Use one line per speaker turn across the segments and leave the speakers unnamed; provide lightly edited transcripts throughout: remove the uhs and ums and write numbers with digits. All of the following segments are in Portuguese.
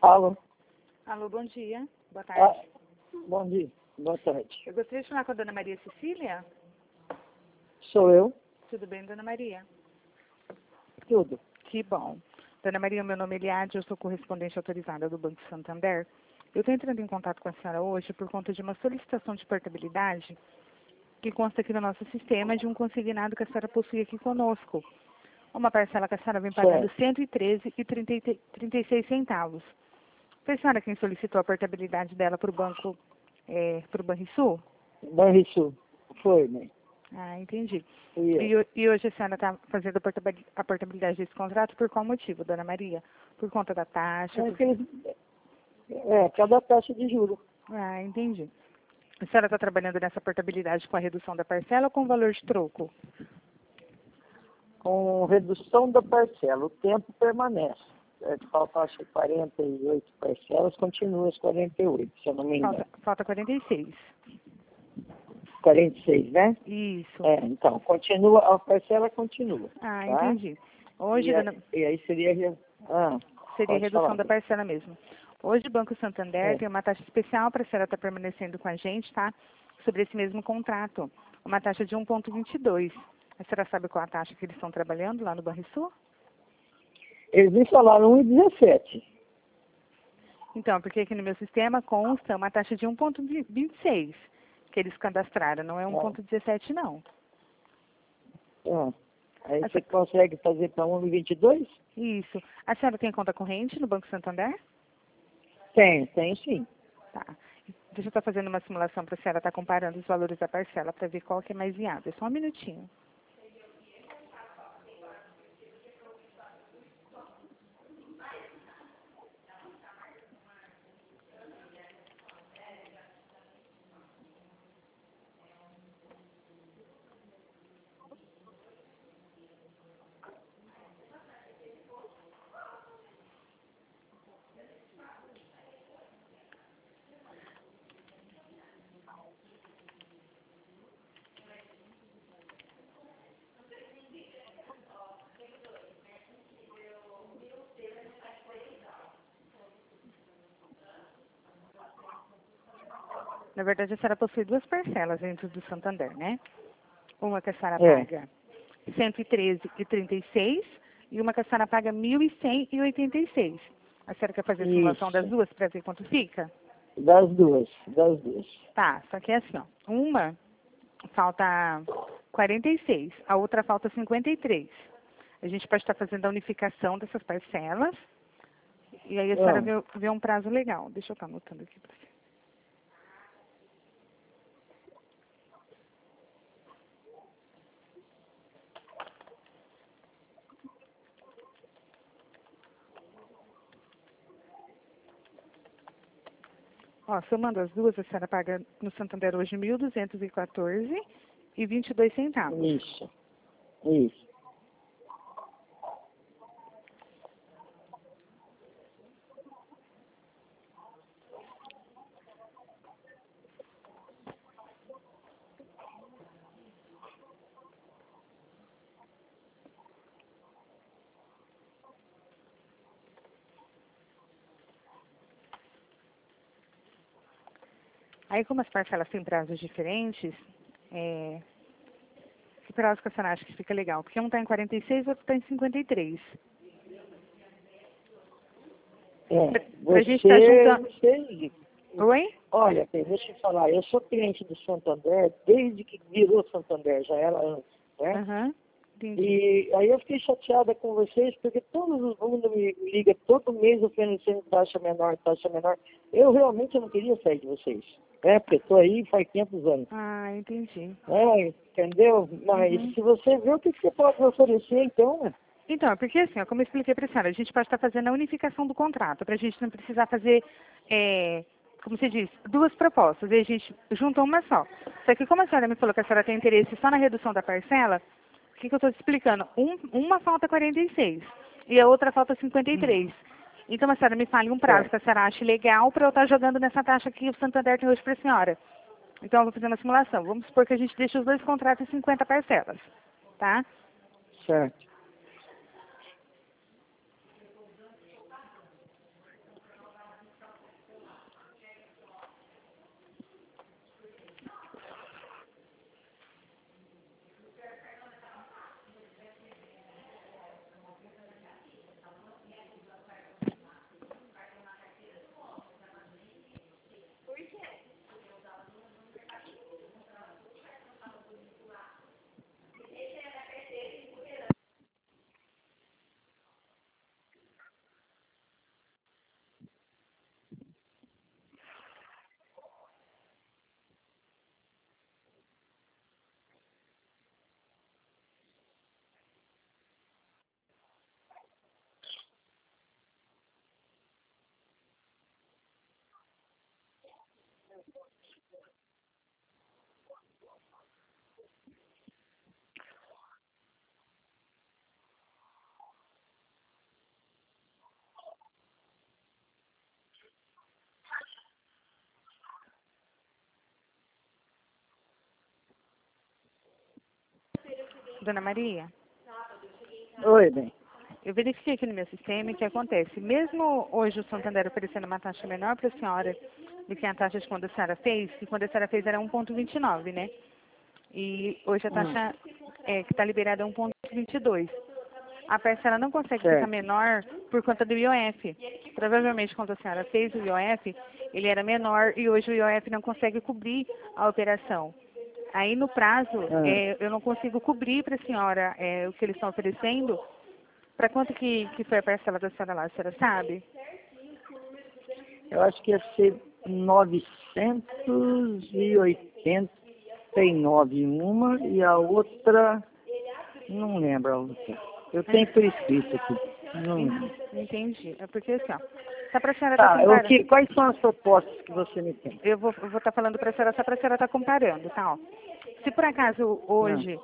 Alô?
Alô, bom dia. Boa
Ah,
tarde.
bom dia. Boa tarde.
Eu gostaria de falar com a dona Maria Cecília.
Sou eu?
Tudo bem, dona Maria?
Tudo.
Que bom. Dona Maria, meu nome é Eliade, eu sou correspondente autorizada do Banco Santander. Eu estou entrando em contato com a senhora hoje por conta de uma solicitação de portabilidade que consta aqui no nosso sistema de um consignado que a senhora possui aqui conosco. Uma parcela que a senhora vem pagando
Certo.
R$ 113,36. Foi a senhora quem solicitou a portabilidade dela para o banco, para o Banrisul?
Banrisul. Foi, né?
Ah, entendi.
Fui eu.
E hoje a senhora está fazendo a portabilidade desse contrato por qual motivo, dona Maria? Por conta da taxa?
Cada taxa de juros.
Ah, entendi. A senhora está trabalhando nessa portabilidade com a redução da parcela ou com o valor de troco?
Com redução da parcela, o tempo permanece. Falta, acho que 48 parcelas, continua as 48, se eu não me engano.
Falta 46.
46, né?
Isso.
Então, continua, a parcela continua.
Ah,
Tá?
entendi. Hoje,
E aí seria...
seria a
pode
redução
falar.
da parcela mesmo. Hoje o Banco Santander
É.
tem uma taxa especial para a senhora estar permanecendo com a gente, tá? Sobre esse mesmo contrato. Uma taxa de 1,22. A senhora sabe qual a taxa que eles estão trabalhando lá no Banrisul?
Eles me falaram 1,17.
Então, porque aqui no meu sistema consta uma taxa de 1,26 que eles cadastraram, não é 1,17 não.
Aí você consegue fazer para 1,22?
Isso. A senhora tem conta corrente no Banco Santander?
Tem sim.
Tá. Deixa eu estar fazendo uma simulação para a senhora estar comparando os valores da parcela para ver qual que é mais viável. Só um minutinho. Na verdade, a senhora possui duas parcelas dentro do Santander, né? Uma que a senhora paga R$ 113,36 e uma que a senhora paga R$ 1.100,86. A senhora quer fazer a simulação das
Isso.
duas para ver quanto fica?
Das duas.
Tá, só que é assim, ó. Uma falta 46, a outra falta 53. A gente pode estar fazendo a unificação dessas parcelas e aí a senhora vê um prazo legal. Deixa eu estar anotando aqui para você. Ó, somando as duas, a senhora paga no Santander hoje R$ 1.214,22.
Isso.
Aí, como as parcelas têm prazos diferentes, que prazo que a senhora acha que fica legal? Porque um está em 46 e outro está em 53. Pra gente estar juntando... Oi?
Olha, deixa eu falar, eu sou cliente do Santander desde que virou Santander, já era antes, né?
Aham, entendi.
E aí eu fiquei chateada com vocês, porque todo mundo me liga todo mês oferecendo taxa menor. Eu realmente não queria sair de vocês, né? Porque estou aí faz 500 anos.
Ah, entendi.
Entendeu? Mas se você vê o que você pode me oferecer, então...
Então, é porque assim, ó, como eu expliquei para a senhora, a gente pode estar fazendo a unificação do contrato, para a gente não precisar fazer, como se diz, duas propostas, e a gente junta uma só. Só que como a senhora me falou que a senhora tem interesse só na redução da parcela, o que eu estou te explicando? Uma falta 46 e a outra falta 53. Então a senhora me fale um prazo que a senhora ache legal para eu estar jogando nessa taxa que o Santander tem hoje para a senhora. Então eu vou fazer uma simulação. Vamos supor que a gente deixe os dois contratos em 50 parcelas, tá?
Certo.
Dona Maria,
Oi, bem.
eu verifiquei aqui no meu sistema e o que acontece. Mesmo hoje o Santander oferecendo uma taxa menor para a senhora do que a taxa de quando a senhora fez, que quando a senhora fez era 1,29, né? E hoje a taxa que está liberada é 1,22. A parcela não consegue ficar
Certo.
menor por conta do IOF. Provavelmente quando a senhora fez o IOF, ele era menor e hoje o IOF não consegue cobrir a operação. Aí no prazo, eu não consigo cobrir para a senhora o que eles estão oferecendo. Para quanto que foi a parcela da senhora lá, a senhora sabe?
Eu acho que ia ser 989 uma e a outra, não lembro a outra. Eu tenho por escrito aqui. Não lembro.
Entendi. É porque assim, ó, só para a senhora estar
Tá,
comparando.
quais são as propostas que você me tem?
Eu vou estar falando para a senhora só para a senhora estar comparando, tá? Ó. Se por acaso hoje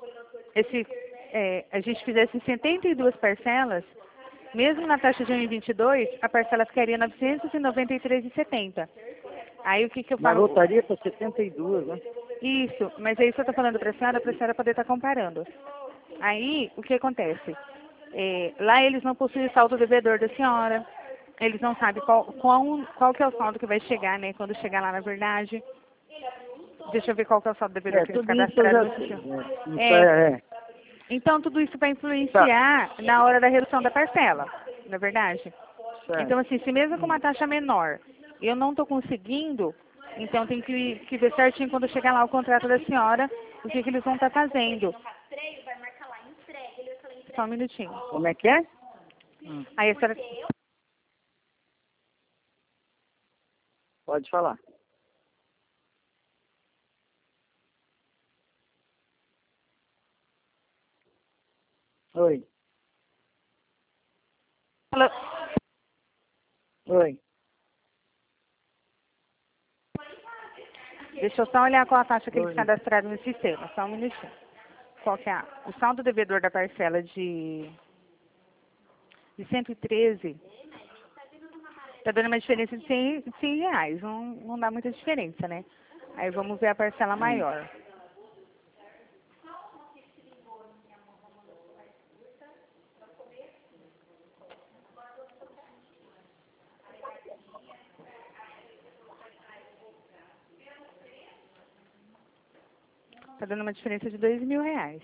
a gente fizesse 72 parcelas, mesmo na taxa de 1,22, a parcela ficaria R$ 993,70. Aí o que eu
Na
falo?
lotaria para 72, né?
Isso, mas é isso que eu estou falando para a senhora poder estar comparando. Aí, o que acontece? Lá eles não possuem o saldo devedor da senhora, eles não sabem qual que é o saldo que vai chegar, né, quando chegar lá na verdade. Deixa eu ver qual que é o saldo devedor que eles
Tudo isso eu
cadastraram
já
no
sei.
sistema.
Isso
Então, tudo isso vai
Tá,
influenciar na hora da redução da parcela, na verdade.
certo.
Então, assim, se mesmo com uma taxa menor eu não estou conseguindo, então tem que ver certinho quando chegar lá o contrato da senhora, o que eles vão estar fazendo. Só um minutinho.
Como é que é?
Aí a senhora...
Pode falar. Oi.
Alô?
Oi.
Deixa eu só olhar qual a taxa que eles
Oi.
cadastraram no sistema, só um minutinho. Qual que é o saldo devedor da parcela de 113? Está dando uma diferença de 100 reais, não dá muita diferença, né? Aí vamos ver a parcela maior. Está dando uma diferença de R$ 2.000.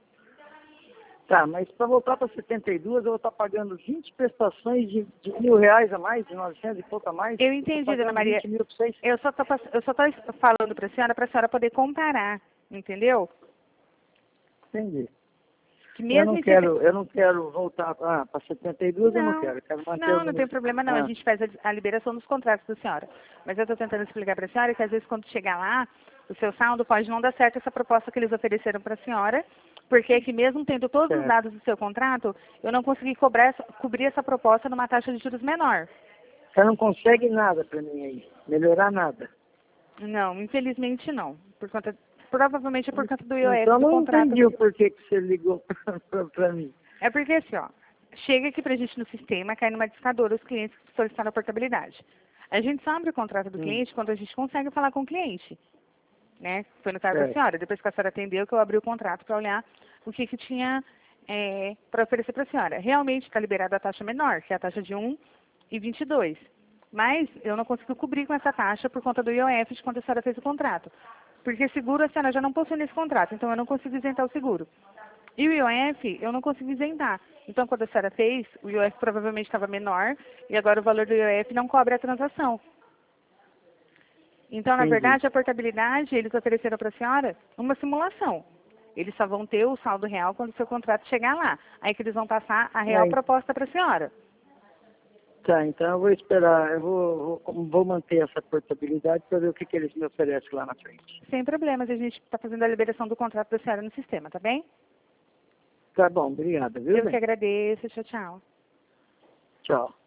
Tá, mas para voltar para 72, eu vou estar pagando 20 prestações de R$ 1.000 a mais, de 900 e pouco a mais.
Eu entendi, dona Maria.
20 mil para vocês.
Eu só estou falando para a senhora poder comparar, entendeu?
Entendi.
Que
Eu
mesmo
não quero voltar para 72, eu não quero. Eu quero manter o
não tem
número.
problema não. A gente faz a liberação dos contratos da senhora. Mas eu estou tentando explicar para a senhora que às vezes quando chegar lá, o seu saldo pode não dar certo essa proposta que eles ofereceram para a senhora, porque é que mesmo tendo todos os
Certo.
dados do seu contrato, eu não consegui cobrir essa proposta numa taxa de juros menor.
Você não consegue nada para mim aí. Melhorar nada.
Não, infelizmente não. Provavelmente é por conta do IOF
Então
do
não
contrato.
entendi o porquê que você ligou para mim.
É porque assim, ó, chega aqui pra gente no sistema, cai numa discadora os clientes que solicitaram a portabilidade. A gente só abre o contrato do cliente quando a gente consegue falar com o cliente, né? Foi no caso da senhora. Depois que a senhora atendeu, que eu abri o contrato para olhar o que tinha para oferecer para a senhora. Realmente está liberada a taxa menor, que é a taxa de 1,22. Mas eu não consigo cobrir com essa taxa por conta do IOF de quando a senhora fez o contrato. Porque seguro a senhora já não possui nesse contrato, então eu não consigo isentar o seguro. E o IOF eu não consigo isentar. Então, quando a senhora fez, o IOF provavelmente estava menor e agora o valor do IOF não cobre a transação. Então, na verdade, a portabilidade, eles ofereceram para a senhora uma simulação. Eles só vão ter o saldo real quando o seu contrato chegar lá. Aí que eles vão passar a real proposta para a senhora.
Tá, então eu vou esperar, vou manter essa portabilidade para ver o que eles me oferecem lá na frente.
Sem problemas, a gente está fazendo a liberação do contrato da senhora no sistema, tá bem?
Tá bom, obrigada, viu?
Eu que agradeço, tchau, tchau.
Tchau.